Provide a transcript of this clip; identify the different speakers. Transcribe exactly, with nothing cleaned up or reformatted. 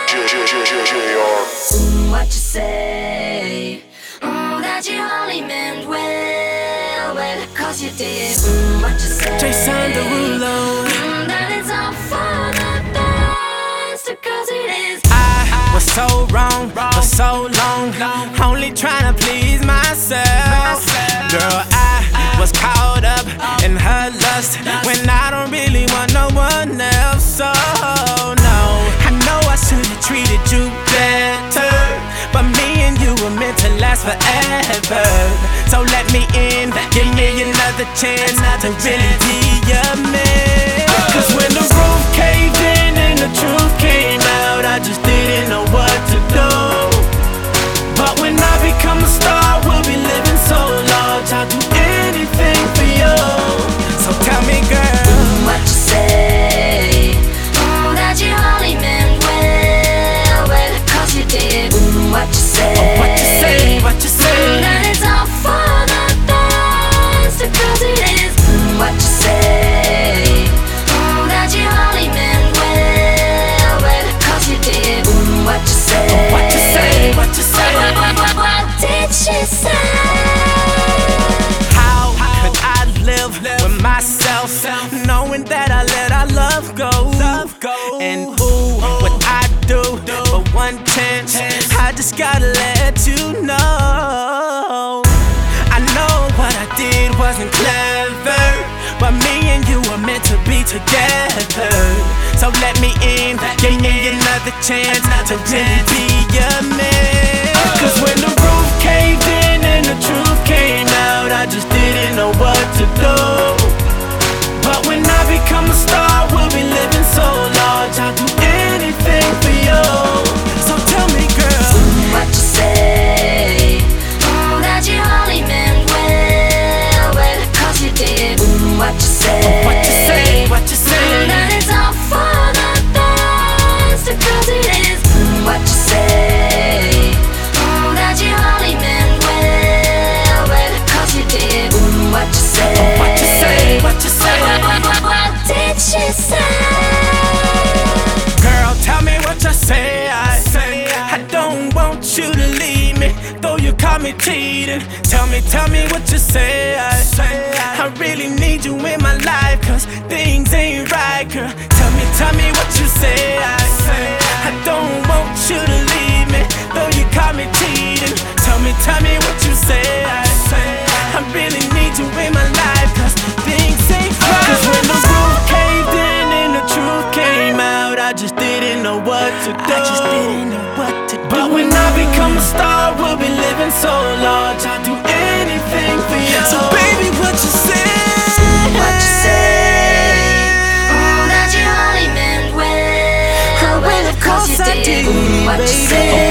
Speaker 1: Mm, what you say? Mm, that you only meant well, well, cause you did. Mm, what you say?
Speaker 2: Jason Derulo.
Speaker 1: Mm, that it's all for the best, cause it is.
Speaker 2: I was so wrong for so long, only trying to please myself. Girl, I was caught up in her lust when I don't really want no one else. So no, I know I should've treated you better, but me and you were meant to last forever. So let me in, give me another chance to really be your man. Cause when the roof caved in and the truth came out, I just didn't know what to do. But when I become a star, we'll be living so large, I'll do anything for you. So tell me, girl,
Speaker 1: Mm, what you say? Mm, that you only meant well, well, cause you did. Mm, what you say?
Speaker 2: oh, what you say, what you
Speaker 1: Mm,
Speaker 2: say?
Speaker 1: that it's all for the best, cause it is. Mm, what you say? Mm, that you only meant well, well, cause you did. Mm, what you say?
Speaker 2: Oh, what you say, what you say?
Speaker 1: What, what, what, what did she say?
Speaker 2: How could I live with myself, knowing that I let our love go? And ooh, what I do for one chance, I just gotta let you know. I know what I did wasn't clever, but me and you were meant to be together. So let me in, give me another chance to really be your man. Cause when the roof caved in and the truth came out, I just didn't know what to do. But when I become a star, we'll be living so large, I'll do anything for you. So tell me, girl,
Speaker 1: Mm, what you say? Mm, that you only meant well, well, cause you did. Mm, what you say?
Speaker 2: what you say, what you
Speaker 1: Mm,
Speaker 2: say?
Speaker 1: that it's all for the best, cause it is. Mm, what you say? Mm, that you only meant well, well, cause you did. Mm, what you say?
Speaker 2: what you say, what you say?
Speaker 1: What, what, what, what did she say?
Speaker 2: Girl, tell me what you say. I, I don't want you to leave me, though you caught me cheating. Tell me, tell me what you say. I, I really need you in my life, cause things ain't right, girl. Tell me, tell me what you say. I, I don't want you to leave me, though you caught me cheating. Tell me, tell me what you say. I, I really need you in my life, cause things ain't right. Cause when the roof caved in and the truth came out, I just didn't know what to do. I just didn't know what to do. But when I become a star, we'll be living so large, I'll do anything for you. So baby, what you say?
Speaker 1: What you say? Mm, that you only meant well, well, of course you did. Mm, what you say?